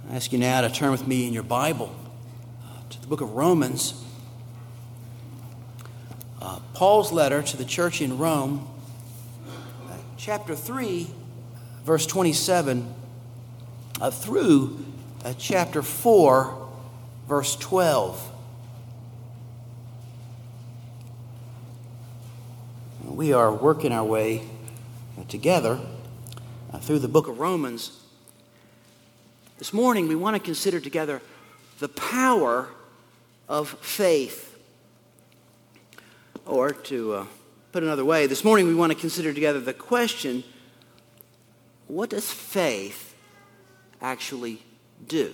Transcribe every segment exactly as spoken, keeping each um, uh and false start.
I ask you now to turn with me in your Bible uh, to the book of Romans. Uh, Paul's letter to the church in Rome, uh, chapter three, verse twenty-seven, uh, through uh, chapter four, verse twelve. We are working our way uh, together uh, through the book of Romans. This morning we want to consider together the power of faith. Or to uh, put another way, this morning we want to consider together the question, what does faith actually do?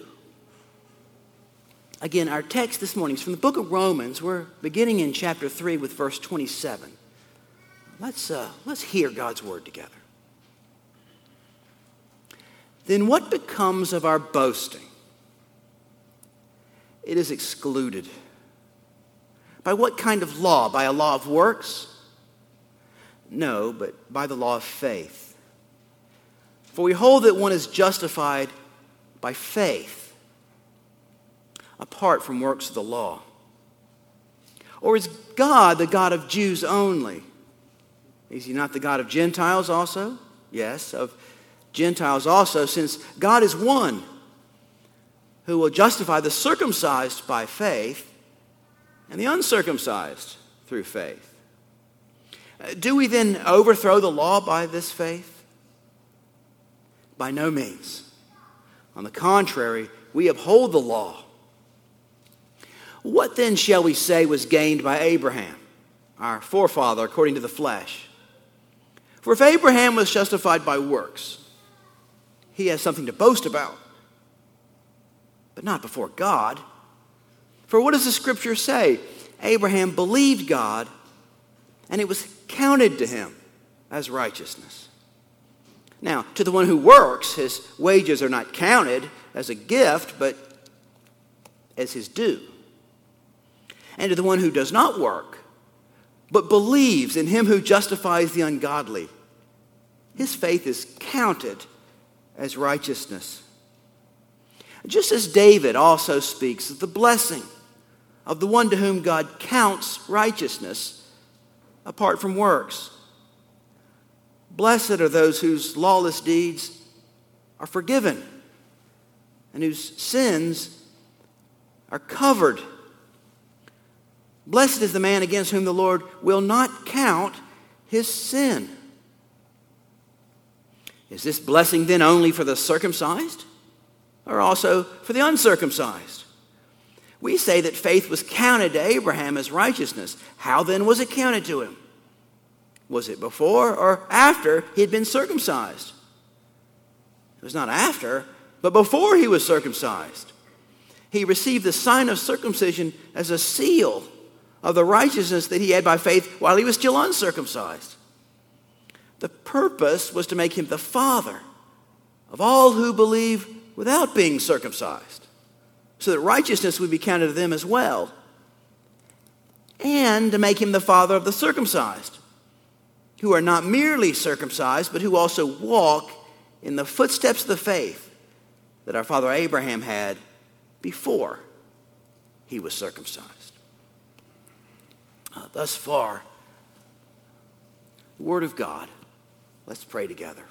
Again, our text this morning is from the book of Romans. We're beginning in chapter three with verse twenty-seven. Let's, uh, let's hear God's word together. Then what becomes of our boasting? It is excluded. By what kind of law? By a law of works? No, but by the law of faith. For we hold that one is justified by faith, apart from works of the law. Or is God the God of Jews only? Is he not the God of Gentiles also? Yes, of Gentiles also, since God is one who will justify the circumcised by faith and the uncircumcised through faith. Do we then overthrow the law by this faith? By no means. On the contrary, we uphold the law. What then shall we say was gained by Abraham, our forefather according to the flesh? For if Abraham was justified by works, he has something to boast about, but not before God. For what does the scripture say? Abraham believed God, and it was counted to him as righteousness. Now, to the one who works, his wages are not counted as a gift, but as his due. And to the one who does not work, but believes in him who justifies the ungodly, his faith is counted as righteousness. Just as David also speaks of the blessing of the one to whom God counts righteousness apart from works. Blessed are those whose lawless deeds are forgiven and whose sins are covered. Blessed is the man against whom the Lord will not count his sin. Is this blessing then only for the circumcised, or also for the uncircumcised? We say that faith was counted to Abraham as righteousness. How then was it counted to him? Was it before or after he had been circumcised? It was not after, but before he was circumcised. He received the sign of circumcision as a seal of the righteousness that he had by faith while he was still uncircumcised. The purpose was to make him the father of all who believe without being circumcised, so that righteousness would be counted to them as well, and to make him the father of the circumcised, who are not merely circumcised, but who also walk in the footsteps of the faith that our father Abraham had before he was circumcised. Uh, thus far, the Word of God. Let's pray together.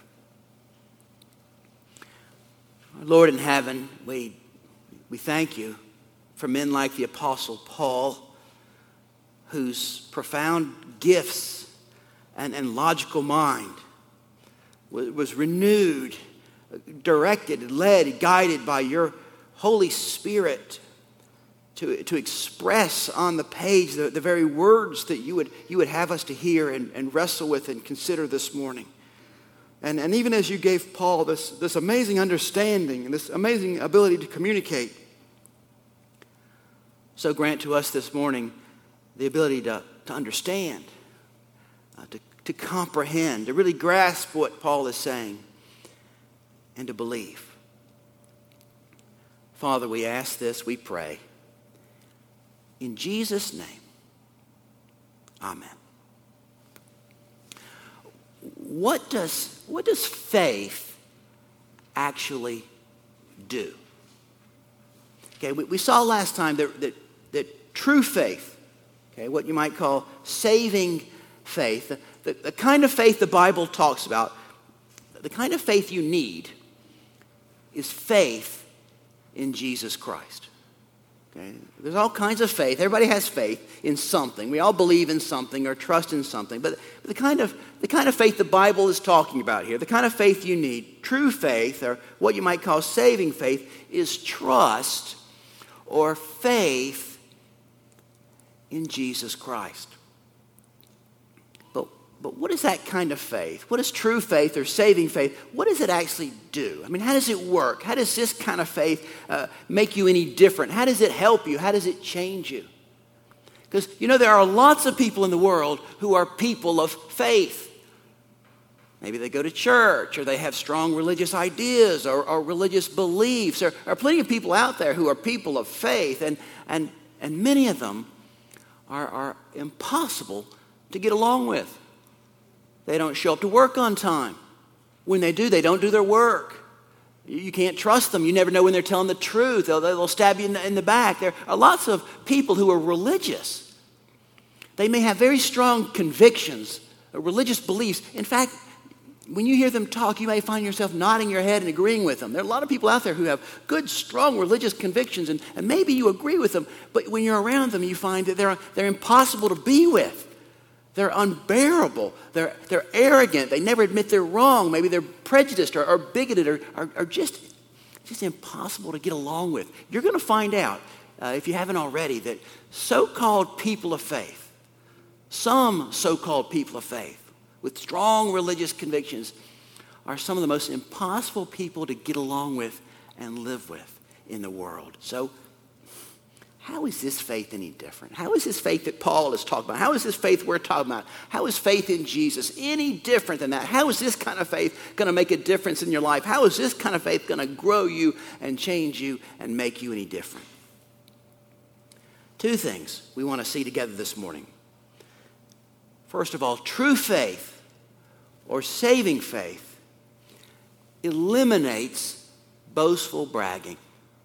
Our Lord in heaven, we, we thank you for men like the Apostle Paul, whose profound gifts and, and logical mind was, was renewed, directed, led, guided by your Holy Spirit to, to express on the page the, the very words that you would, you would have us to hear and, and wrestle with and consider this morning. And, and even as you gave Paul this, this amazing understanding and this amazing ability to communicate, so grant to us this morning the ability to, to understand, uh, to, to comprehend, to really grasp what Paul is saying, and to believe. Father, we ask this, we pray. In Jesus' name, amen. What does, what does faith actually do? Okay, we, we saw last time that, that, that true faith, okay, what you might call saving faith, the, the, the kind of faith the Bible talks about, the kind of faith you need is faith in Jesus Christ. Okay? There's all kinds of faith. Everybody has faith in something. We all believe in something or trust in something. But the kind of, the kind of faith the Bible is talking about here, the kind of faith you need, true faith, or what you might call saving faith, is trust or faith in Jesus Christ. But, but what is that kind of faith? What is true faith or saving faith? What does it actually do? I mean, how does it work? How does this kind of faith uh, make you any different? How does it help you? How does it change you? Because, you know, there are lots of people in the world who are people of faith. Maybe they go to church, or they have strong religious ideas or, or religious beliefs. There are plenty of people out there who are people of faith, and, and, and many of them are, are impossible to get along with. They don't show up to work on time. When they do, they don't do their work. You can't trust them. You never know when they're telling the truth. They'll, they'll stab you in the, in the back. There are lots of people who are religious. They may have very strong convictions, religious beliefs. In fact, when you hear them talk, you may find yourself nodding your head and agreeing with them. There are a lot of people out there who have good, strong religious convictions, and, and maybe you agree with them, but when you're around them, you find that they're, they're impossible to be with. They're unbearable. They're, they're arrogant. They never admit they're wrong. Maybe they're prejudiced or, or bigoted or, or, or just, just impossible to get along with. You're going to find out, uh, if you haven't already, that so-called people of faith, some so-called people of faith with strong religious convictions, are some of the most impossible people to get along with and live with in the world. So, how is this faith any different? How is this faith that Paul is talking about? How is this faith we're talking about? How is faith in Jesus any different than that? How is this kind of faith going to make a difference in your life? How is this kind of faith going to grow you and change you and make you any different? Two things we want to see together this morning. First of all, true faith or saving faith eliminates boastful bragging.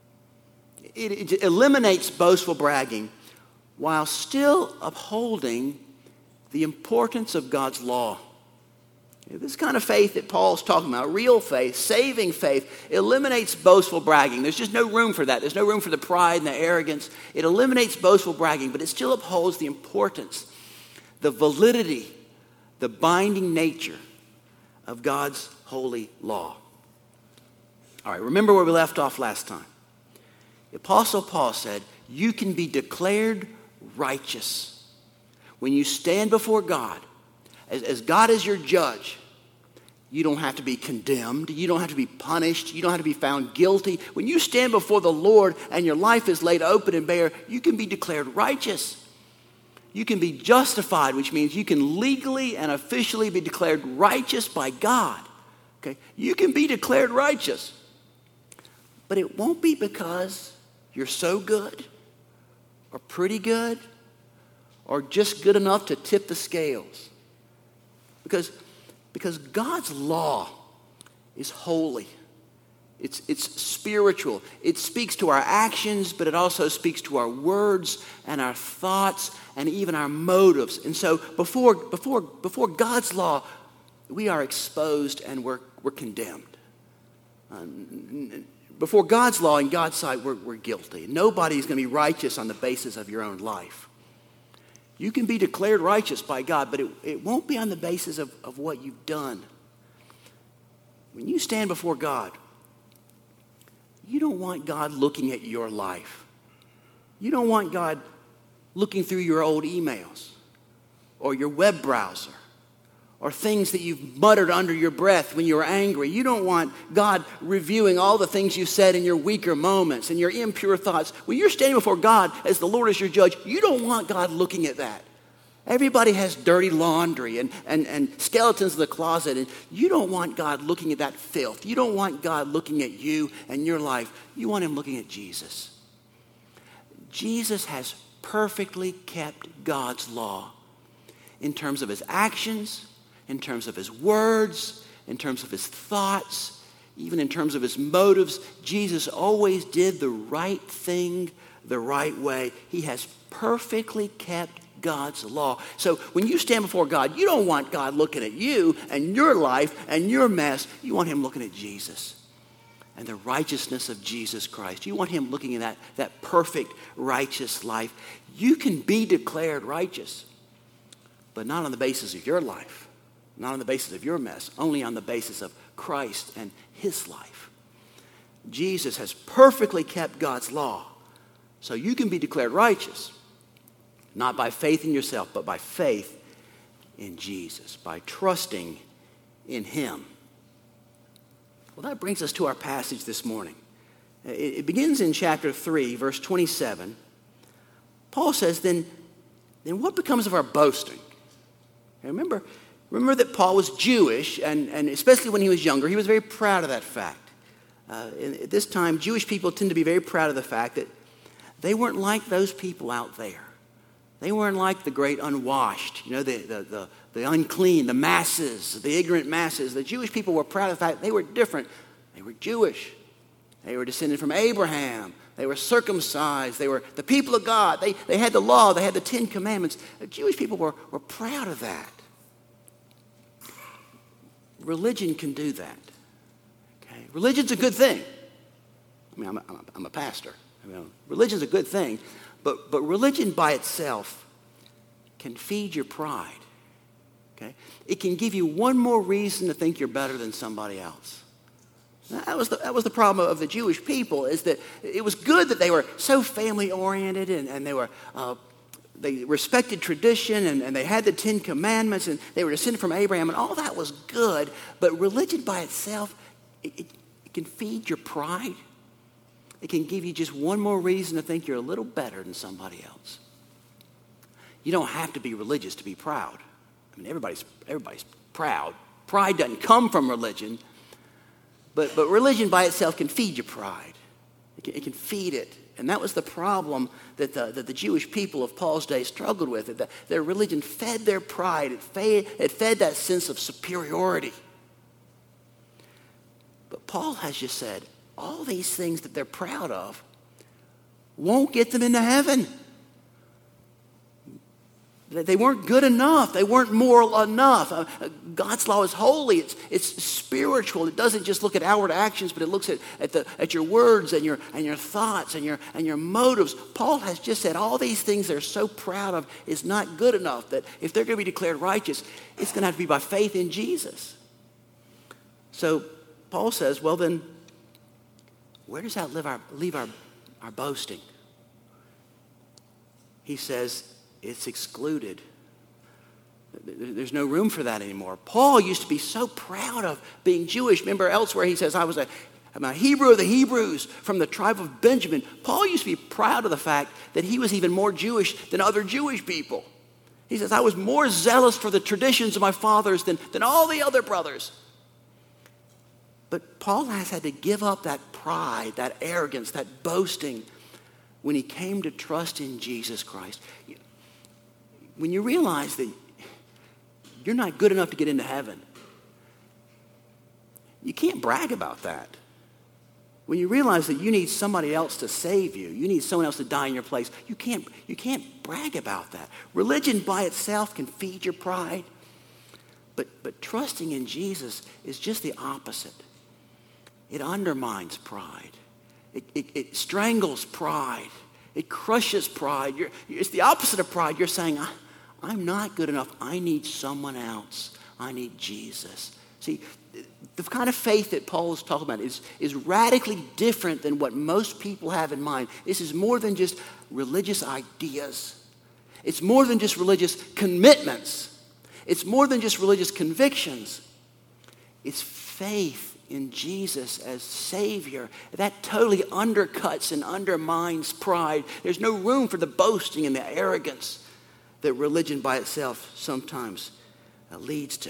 It, it eliminates boastful bragging while still upholding the importance of God's law. This kind of faith that Paul's talking about, real faith, saving faith, eliminates boastful bragging. There's just no room for that. There's no room for the pride and the arrogance. It eliminates boastful bragging, but it still upholds the importance, the validity, the binding nature of God's holy law. All right, remember where we left off last time. The Apostle Paul said, you can be declared righteous when you stand before God. As, as God is your judge, you don't have to be condemned. You don't have to be punished. You don't have to be found guilty. When you stand before the Lord and your life is laid open and bare, you can be declared righteous. You can be justified, which means you can legally and officially be declared righteous by God. Okay? You can be declared righteous. But it won't be because you're so good or pretty good or just good enough to tip the scales. Because, because God's law is holy. It's, it's spiritual. It speaks to our actions, but it also speaks to our words and our thoughts and even our motives. And so before, before, before God's law, we are exposed and we're, we're condemned. Um, before God's law, in God's sight, we're, we're guilty. Nobody's going to be righteous on the basis of your own life. You can be declared righteous by God, but it, it won't be on the basis of, of what you've done. When you stand before God, you don't want God looking at your life. You don't want God looking through your old emails or your web browser or things that you've muttered under your breath when you were angry. You don't want God reviewing all the things you said in your weaker moments and your impure thoughts. When you're standing before God as the Lord is your judge, you don't want God looking at that. Everybody has dirty laundry and, and, and skeletons in the closet, and you don't want God looking at that filth. You don't want God looking at you and your life. You want him looking at Jesus. Jesus has perfectly kept God's law in terms of his actions, in terms of his words, in terms of his thoughts. even in terms of his motives, Jesus always did the right thing the right way. He has perfectly kept God's law. So when you stand before God, you don't want God looking at you and your life and your mess. You want him looking at Jesus and the righteousness of Jesus Christ. You want him looking at that, that perfect, righteous life. You can be declared righteous, but not on the basis of your life, not on the basis of your mess, only on the basis of Christ and his life. Jesus has perfectly kept God's law, so you can be declared righteous, not by faith in yourself, but by faith in Jesus, by trusting in him. Well, that brings us to our passage this morning. It begins in chapter three, verse twenty-seven. Paul says, then, then what becomes of our boasting? Remember, remember that Paul was Jewish, and, and especially when he was younger, he was very proud of that fact. Uh, at this time, Jewish people tend to be very proud of the fact that they weren't like those people out there. They weren't like the great unwashed, you know, the, the, the, the unclean, the masses, the ignorant masses. The Jewish people were proud of the fact they were different. They were Jewish. They were descended from Abraham. They were circumcised. They were the people of God. They, they had the law. They had the Ten Commandments. The Jewish people were, were proud of that. Religion can do that. Okay? Religion's a good thing. I mean, I'm a, I'm a pastor. I mean, religion's a good thing. But, but religion by itself can feed your pride. Okay? It can give you one more reason to think you're better than somebody else. Now, that was the, that was the problem of the Jewish people, is that it was good that they were so family-oriented and, and they were uh, they respected tradition and, and they had the Ten Commandments and they were descended from Abraham, and all that was good. But religion by itself, it, it, it can feed your pride. It can give you just one more reason to think you're a little better than somebody else. You don't have to be religious to be proud. I mean, everybody's, everybody's proud. Pride doesn't come from religion, but, but religion by itself can feed your pride. It can, it can feed it. And that was the problem that the, that the Jewish people of Paul's day struggled with. That their religion fed their pride. It fed, it fed that sense of superiority. But Paul has just said, all these things that they're proud of won't get them into heaven. They weren't good enough. They weren't moral enough. God's law is holy. It's, it's spiritual. It doesn't just look at outward actions, but it looks at, at, the, at your words and your, and your thoughts and your, and your motives. Paul has just said all these things they're so proud of is not good enough, that if they're going to be declared righteous, it's going to have to be by faith in Jesus. So Paul says, well then, where does that leave our, leave our, our boasting? He says, it's excluded. There's no room for that anymore. Paul used to be so proud of being Jewish. Remember elsewhere he says, I was a, I'm a Hebrew of the Hebrews from the tribe of Benjamin. Paul used to be proud of the fact that he was even more Jewish than other Jewish people. He says, I was more zealous for the traditions of my fathers than, than all the other brothers. But Paul has had to give up that pride, that arrogance, that boasting when he came to trust in Jesus Christ. When you realize that you're not good enough to get into heaven, you can't brag about that. When you realize that you need somebody else to save you, you need someone else to die in your place, you can't, you can't brag about that. Religion by itself can feed your pride, but, but trusting in Jesus is just the opposite. It undermines pride. It, it, it strangles pride. It crushes pride. You're, it's the opposite of pride. You're saying, I, I'm not good enough. I need someone else. I need Jesus. See, the kind of faith that Paul is talking about is, is radically different than what most people have in mind. This is more than just religious ideas. It's more than just religious commitments. It's more than just religious convictions. It's faith in Jesus as Savior. That totally undercuts and undermines pride. There's no room for the boasting and the arrogance that religion by itself sometimes uh, leads to.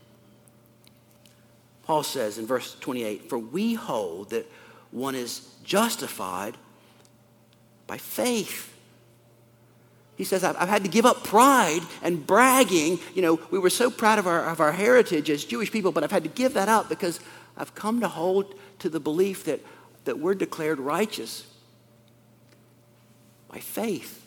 Paul says in verse twenty-eight, for we hold that one is justified by faith. He says, I've, I've had to give up pride and bragging. You know, we were so proud of our, of our heritage as Jewish people, but I've had to give that up because I've come to hold to the belief that, that we're declared righteous by faith.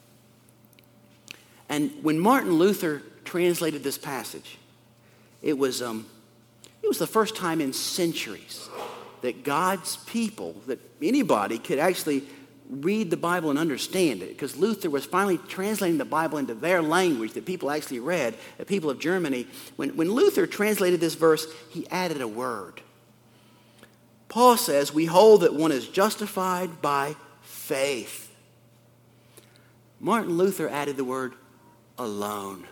And when Martin Luther translated this passage, it was, um, it was the first time in centuries that God's people, that anybody could actually read the Bible and understand it, because Luther was finally translating the Bible into their language that people actually read, the people of Germany. When, when Luther translated this verse, he added a word. Paul says, we hold that one is justified by faith. Martin Luther added the word alone.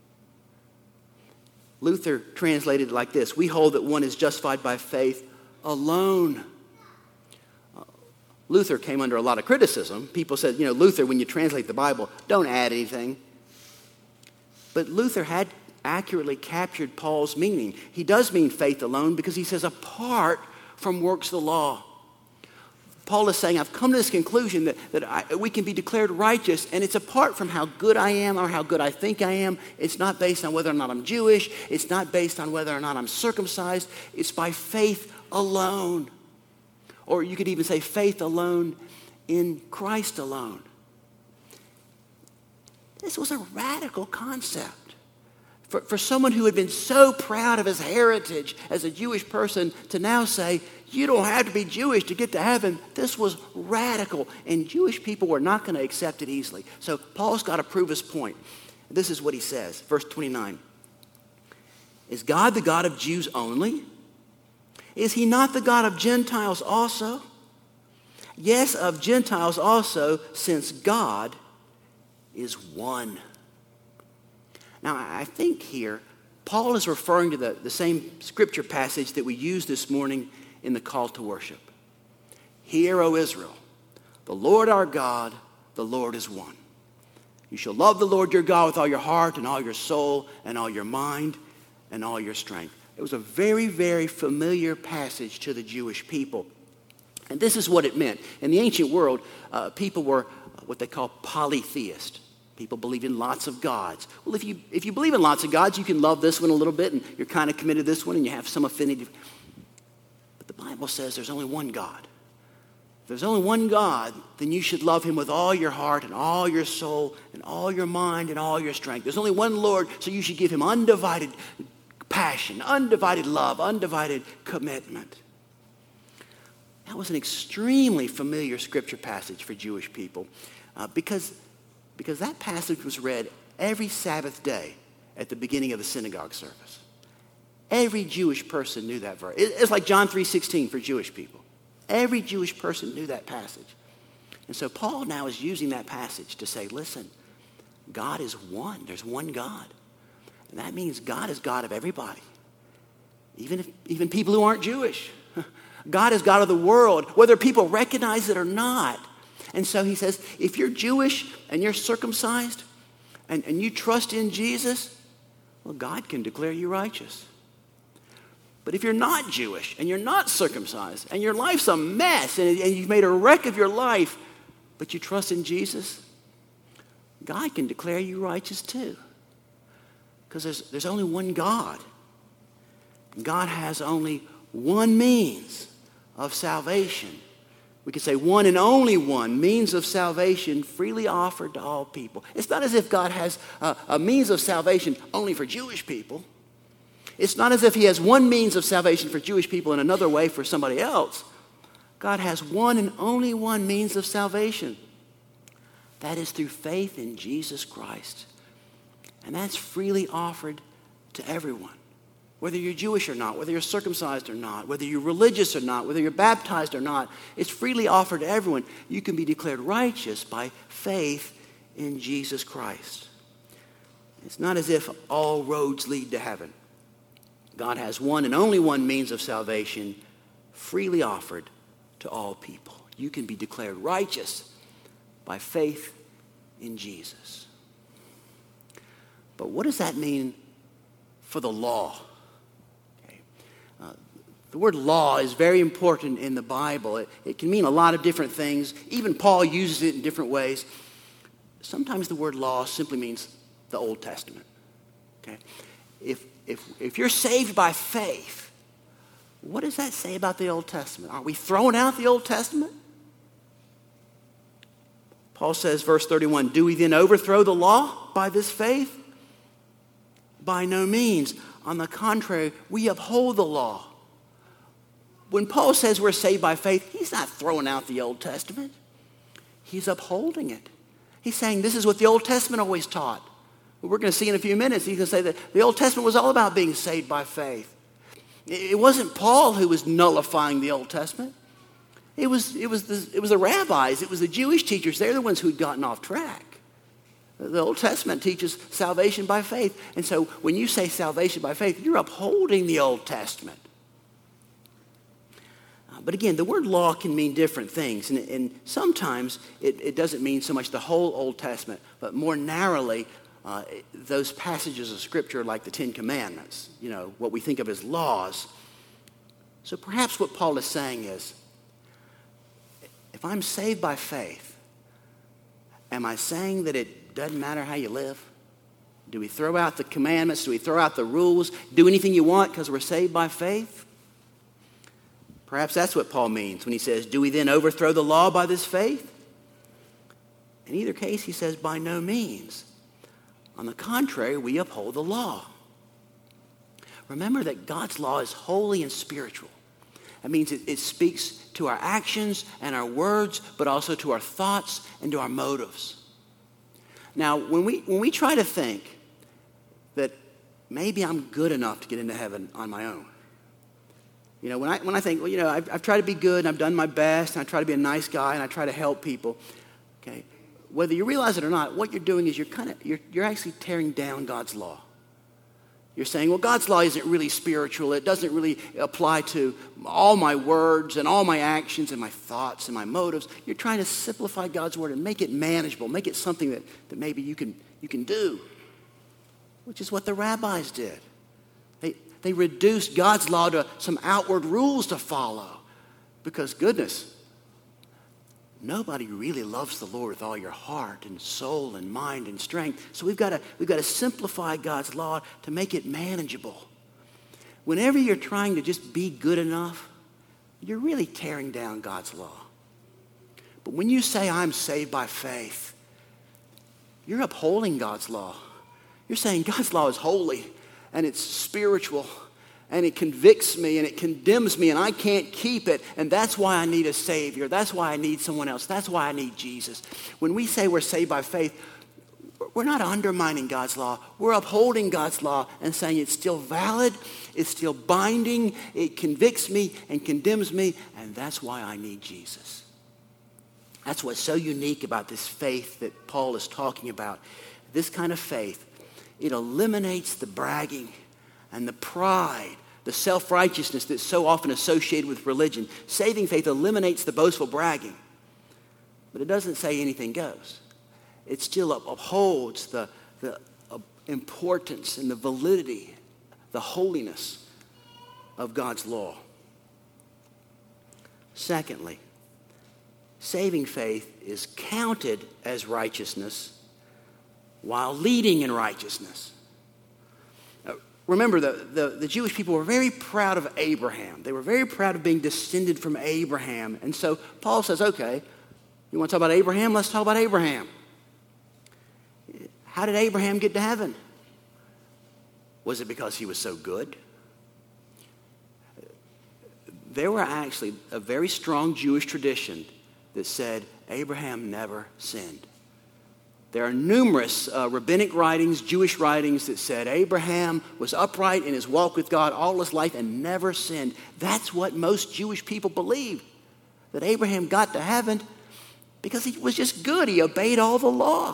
Luther translated it like this: we hold that one is justified by faith alone. Uh, Luther came under a lot of criticism. People said, you know, Luther, when you translate the Bible, don't add anything. But Luther had accurately captured Paul's meaning. He does mean faith alone because he says apart from works of the law. Paul is saying, I've come to this conclusion that, that I, we can be declared righteous, and it's apart from how good I am or how good I think I am. It's not based on whether or not I'm Jewish. It's not based on whether or not I'm circumcised. It's by faith alone. Or you could even say faith alone in Christ alone. This was a radical concept. For, for someone who had been so proud of his heritage as a Jewish person to now say, you don't have to be Jewish to get to heaven, this was radical. And Jewish people were not going to accept it easily. So Paul's got to prove his point. This is what he says, verse twenty-nine. Is God the God of Jews only? Is he not the God of Gentiles also? Yes, of Gentiles also, since God is one. Now, I think here, Paul is referring to the, the same scripture passage that we used this morning in the call to worship. Hear, O Israel, the Lord our God, the Lord is one. You shall love the Lord your God with all your heart and all your soul and all your mind and all your strength. It was a very, very familiar passage to the Jewish people. And this is what it meant. In the ancient world, uh, people were what they call polytheist. People believe in lots of gods. Well, if you if you believe in lots of gods, you can love this one a little bit, and you're kind of committed to this one, and you have some affinity. But the Bible says there's only one God. If there's only one God, then you should love him with all your heart and all your soul and all your mind and all your strength. There's only one Lord, so you should give him undivided passion, undivided love, undivided commitment. That was an extremely familiar scripture passage for Jewish people uh, because Because that passage was read every Sabbath day at the beginning of the synagogue service. Every Jewish person knew that verse. It's like John three sixteen for Jewish people. Every Jewish person knew that passage. And so Paul now is using that passage to say, listen, God is one. There's one God. And that means God is God of everybody. Even if, even people who aren't Jewish. God is God of the world, whether people recognize it or not. And so he says, if you're Jewish and you're circumcised and, and you trust in Jesus, well, God can declare you righteous. But if you're not Jewish and you're not circumcised and your life's a mess and, and you've made a wreck of your life, but you trust in Jesus, God can declare you righteous too. Because there's, there's only one God. God has only one means of salvation. We could say one and only one means of salvation freely offered to all people. It's not as if God has a, a means of salvation only for Jewish people. It's not as if he has one means of salvation for Jewish people and another way for somebody else. God has one and only one means of salvation. That is through faith in Jesus Christ. And that's freely offered to everyone. Whether you're Jewish or not, whether you're circumcised or not, whether you're religious or not, whether you're baptized or not, it's freely offered to everyone. You can be declared righteous by faith in Jesus Christ. It's not as if all roads lead to heaven. God has one and only one means of salvation freely offered to all people. You can be declared righteous by faith in Jesus. But what does that mean for the law? The word law is very important in the Bible. It, it can mean a lot of different things. Even Paul uses it in different ways. Sometimes the word law simply means the Old Testament. Okay? If, if, if you're saved by faith, what does that say about the Old Testament? Are we throwing out the Old Testament? Paul says, verse thirty-one, do we then overthrow the law by this faith? By no means. On the contrary, we uphold the law. When Paul says we're saved by faith, he's not throwing out the Old Testament. He's upholding it. He's saying this is what the Old Testament always taught. We're going to see in a few minutes, he's going to say that the Old Testament was all about being saved by faith. It wasn't Paul who was nullifying the Old Testament. It was, it was, the, it was the rabbis. It was the Jewish teachers. They're the ones who'd gotten off track. The Old Testament teaches salvation by faith. And so when you say salvation by faith, you're upholding the Old Testament. Uh, but again, the word law can mean different things. And, and sometimes it, it doesn't mean so much the whole Old Testament, but more narrowly, uh, those passages of Scripture like the Ten Commandments, you know, what we think of as laws. So perhaps what Paul is saying is, if I'm saved by faith, am I saying that it doesn't matter how you live? Do we throw out the commandments? Do we throw out the rules? Do anything you want because we're saved by faith? Perhaps that's what Paul means when he says, do we then overthrow the law by this faith? In either case, he says, by no means. On the contrary, we uphold the law. Remember that God's law is holy and spiritual. That means it, it speaks to our actions and our words, but also to our thoughts and to our motives. Now, when we when we try to think that maybe I'm good enough to get into heaven on my own, you know, when I when I think, well, you know, I've, I've tried to be good and I've done my best and I try to be a nice guy and I try to help people, okay, whether you realize it or not, what you're doing is you're kind of you're you're actually tearing down God's law. You're saying, well, God's law isn't really spiritual. It doesn't really apply to all my words and all my actions and my thoughts and my motives. You're trying to simplify God's word and make it manageable, make it something that, that maybe you can, you can do, which is what the rabbis did. They, they reduced God's law to some outward rules to follow because, goodness, nobody really loves the Lord with all your heart and soul and mind and strength. So we've got to we've got to simplify God's law to make it manageable. Whenever you're trying to just be good enough, you're really tearing down God's law. But when you say, I'm saved by faith, you're upholding God's law. You're saying God's law is holy and it's spiritual and it convicts me and it condemns me and I can't keep it, and that's why I need a Savior. That's why I need someone else. That's why I need Jesus. When we say we're saved by faith, we're not undermining God's law. We're upholding God's law and saying it's still valid, it's still binding, it convicts me and condemns me, and that's why I need Jesus. That's what's so unique about this faith that Paul is talking about. This kind of faith, it eliminates the bragging and the pride, the self-righteousness that's so often associated with religion. Saving faith eliminates the boastful bragging. But it doesn't say anything goes. It still upholds the, the importance and the validity, the holiness of God's law. Secondly, saving faith is counted as righteousness while leading in righteousness. Remember, the, the, the Jewish people were very proud of Abraham. They were very proud of being descended from Abraham. And so Paul says, okay, you want to talk about Abraham? Let's talk about Abraham. How did Abraham get to heaven? Was it because he was so good? There were actually a very strong Jewish tradition that said Abraham never sinned. There are numerous uh, rabbinic writings, Jewish writings that said Abraham was upright in his walk with God all his life and never sinned. That's what most Jewish people believed, that Abraham got to heaven because he was just good. He obeyed all the law.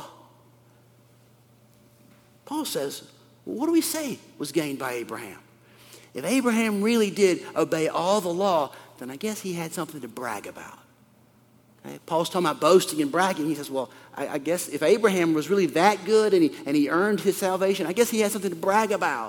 Paul says, well, what do we say was gained by Abraham? If Abraham really did obey all the law, then I guess he had something to brag about. Okay? Paul's talking about boasting and bragging. He says, well, I, I guess if Abraham was really that good and he, and he earned his salvation, I guess he had something to brag about.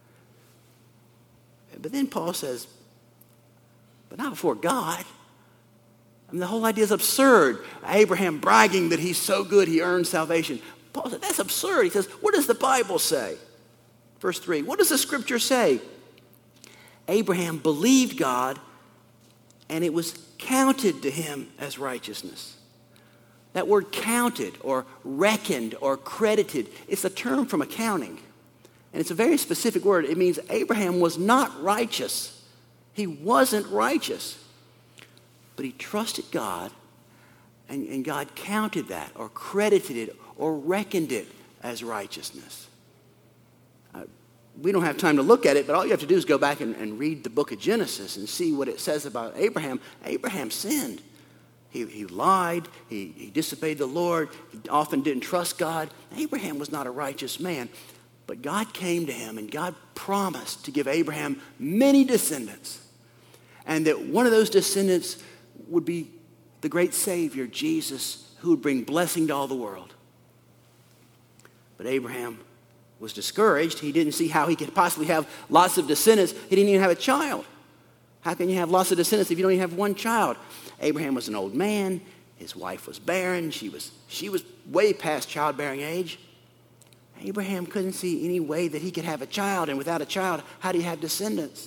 But then Paul says, but not before God. I mean, the whole idea is absurd. Abraham bragging that he's so good he earned salvation. Paul said, that's absurd. He says, what does the Bible say? Verse three, what does the Scripture say? Abraham believed God, and it was counted to him as righteousness. That word counted or reckoned or credited, it's a term from accounting. And it's a very specific word. It means Abraham was not righteous. He wasn't righteous. But he trusted God, and, and God counted that or credited it or reckoned it as righteousness. Uh, we don't have time to look at it, but all you have to do is go back and, and read the book of Genesis and see what it says about Abraham. Abraham sinned. He, he lied. He, he disobeyed the Lord. He often didn't trust God. Abraham was not a righteous man. But God came to him, and God promised to give Abraham many descendants. And that one of those descendants would be the great Savior, Jesus, who would bring blessing to all the world. But Abraham was discouraged. He didn't see how he could possibly have lots of descendants. He didn't even have a child. How can you have lots of descendants if you don't even have one child? Abraham was an old man. His wife was barren. She was, she was way past childbearing age. Abraham couldn't see any way that he could have a child, and without a child, how do you have descendants?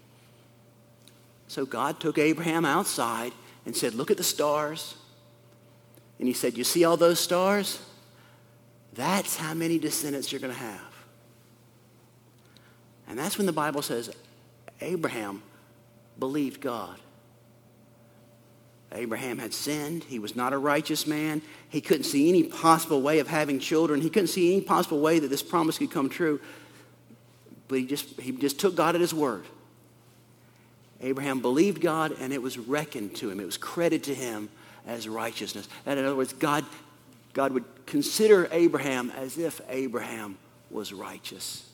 So God took Abraham outside and said, look at the stars. And he said, you see all those stars? That's how many descendants you're going to have. And that's when the Bible says Abraham believed God. Abraham had sinned. He was not a righteous man. He couldn't see any possible way of having children. He couldn't see any possible way that this promise could come true. But he just, he just took God at his word. Abraham believed God, and it was reckoned to him. It was credited to him as righteousness. And in other words, God, God would consider Abraham as if Abraham was righteous.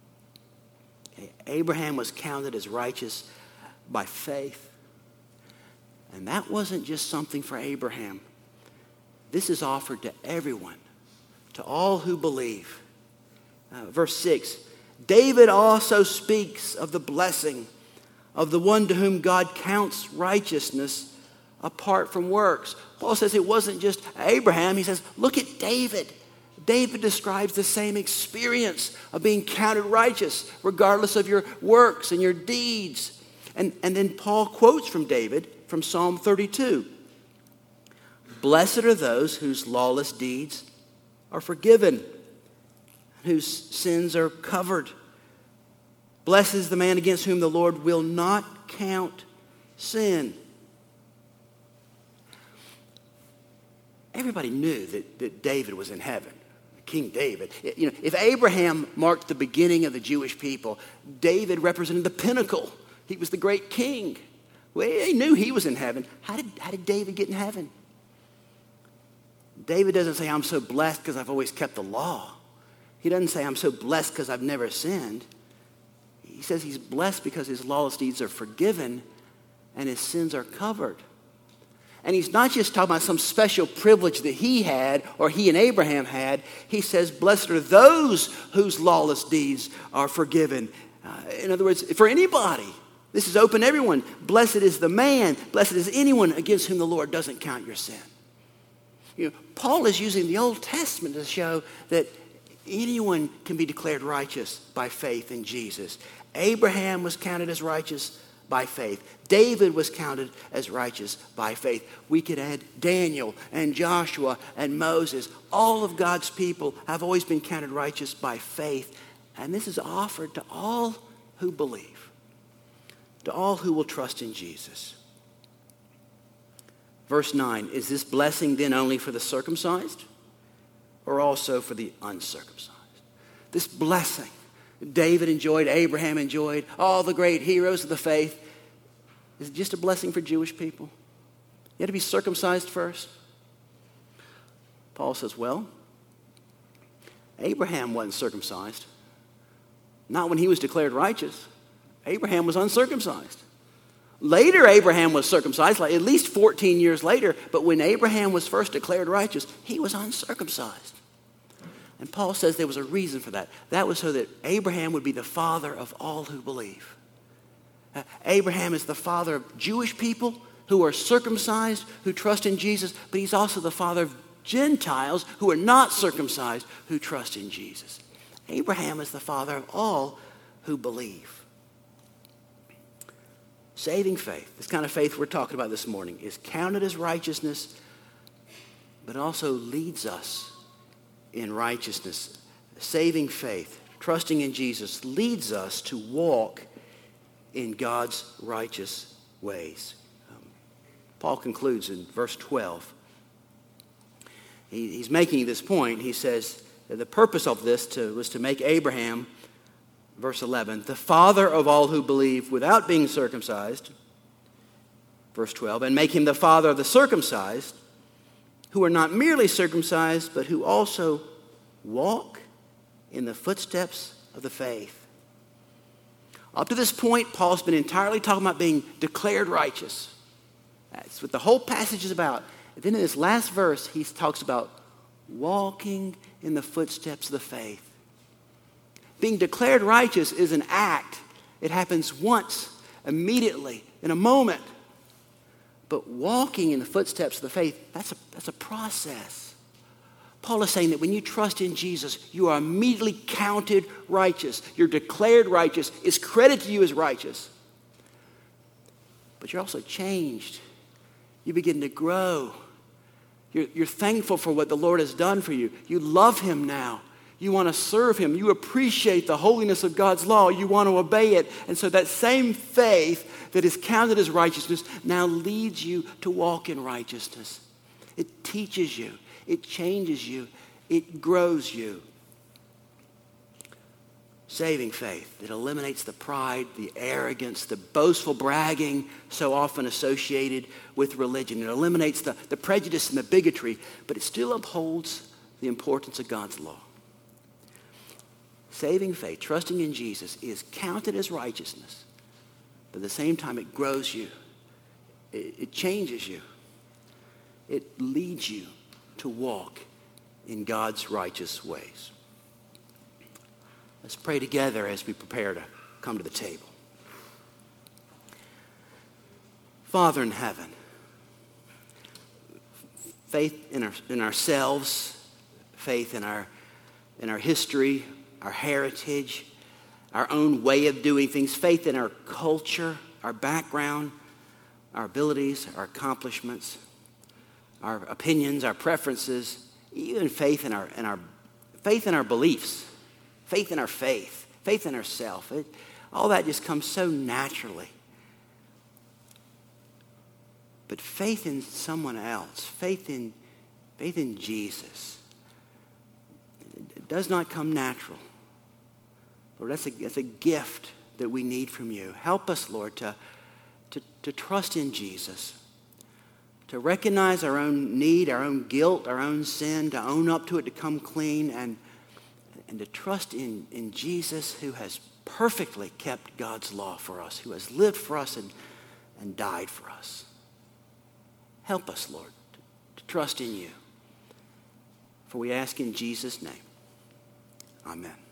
Abraham was counted as righteous by faith. And that wasn't just something for Abraham. This is offered to everyone, to all who believe. Uh, verse six, David also speaks of the blessing of the one to whom God counts righteousness apart from works. Paul says it wasn't just Abraham. He says, look at David. David describes the same experience of being counted righteous regardless of your works and your deeds. And, and then Paul quotes from David from Psalm thirty-two. Blessed are those whose lawless deeds are forgiven, whose sins are covered. Blessed is the man against whom the Lord will not count sin. Everybody knew that, that David was in heaven. King David. You know, if Abraham marked the beginning of the Jewish people, David represented the pinnacle. He was the great king. Well, they knew he was in heaven. How did, how did David get in heaven? David doesn't say, I'm so blessed because I've always kept the law. He doesn't say, I'm so blessed because I've never sinned. He says he's blessed because his lawless deeds are forgiven and his sins are covered. And he's not just talking about some special privilege that he had or he and Abraham had. He says, blessed are those whose lawless deeds are forgiven. Uh, in other words, for anybody. This is open to everyone. Blessed is the man. Blessed is anyone against whom the Lord doesn't count your sin. You know, Paul is using the Old Testament to show that anyone can be declared righteous by faith in Jesus. Abraham was counted as righteous by faith. David was counted as righteous by faith. We could add Daniel and Joshua and Moses. All of God's people have always been counted righteous by faith. And this is offered to all who believe, to all who will trust in Jesus. Verse nine, is this blessing then only for the circumcised or also for the uncircumcised? This blessing David enjoyed, Abraham enjoyed, all the great heroes of the faith, is it just a blessing for Jewish people? You had to be circumcised first? Paul says, well, Abraham wasn't circumcised. Not when he was declared righteous. Abraham was uncircumcised. Later, Abraham was circumcised, like at least fourteen years later, but when Abraham was first declared righteous, he was uncircumcised. And Paul says there was a reason for that. That was so that Abraham would be the father of all who believe. Uh, Abraham is the father of Jewish people who are circumcised, who trust in Jesus, but he's also the father of Gentiles who are not circumcised, who trust in Jesus. Abraham is the father of all who believe. Saving faith, this kind of faith we're talking about this morning, is counted as righteousness, but also leads us in righteousness. Saving faith, trusting in Jesus, leads us to walk in God's righteous ways. Um, Paul concludes in verse twelve. He, he's making this point. He says that the purpose of this to, was to make Abraham, verse eleven, the father of all who believe without being circumcised, verse twelve, and make him the father of the circumcised, who are not merely circumcised, but who also walk in the footsteps of the faith. Up to this point, Paul's been entirely talking about being declared righteous. That's what the whole passage is about. And then in this last verse, he talks about walking in the footsteps of the faith. Being declared righteous is an act. It happens once, immediately, in a moment. But walking in the footsteps of the faith, that's a, that's a process. Paul is saying that when you trust in Jesus, you are immediately counted righteous. You're declared righteous. It's credited to you as righteous. But you're also changed. You begin to grow. You're, you're thankful for what the Lord has done for you. You love him now. You want to serve him. You appreciate the holiness of God's law. You want to obey it. And so that same faith that is counted as righteousness now leads you to walk in righteousness. It teaches you. It changes you. It grows you. Saving faith. It eliminates the pride, the arrogance, the boastful bragging so often associated with religion. It eliminates the, the prejudice and the bigotry, but it still upholds the importance of God's law. Saving faith, trusting in Jesus, is counted as righteousness. But at the same time, it grows you. It, it changes you. It leads you to walk in God's righteous ways. Let's pray together as we prepare to come to the table. Father in heaven, faith in, our, in ourselves, faith in our, in our history, our heritage, our own way of doing things, faith in our culture, our background, our abilities, our accomplishments, our opinions, our preferences, even faith in our, in our, faith in our beliefs, faith in our faith, faith in ourself. It, all that just comes so naturally. But faith in someone else, faith in, faith in Jesus, it does not come natural. Lord, that's a, that's a gift that we need from you. Help us, Lord, to, to, to trust in Jesus, to recognize our own need, our own guilt, our own sin, to own up to it, to come clean, and, and to trust in, in Jesus, who has perfectly kept God's law for us, who has lived for us and, and died for us. Help us, Lord, to, to trust in you. For we ask in Jesus' name. Amen.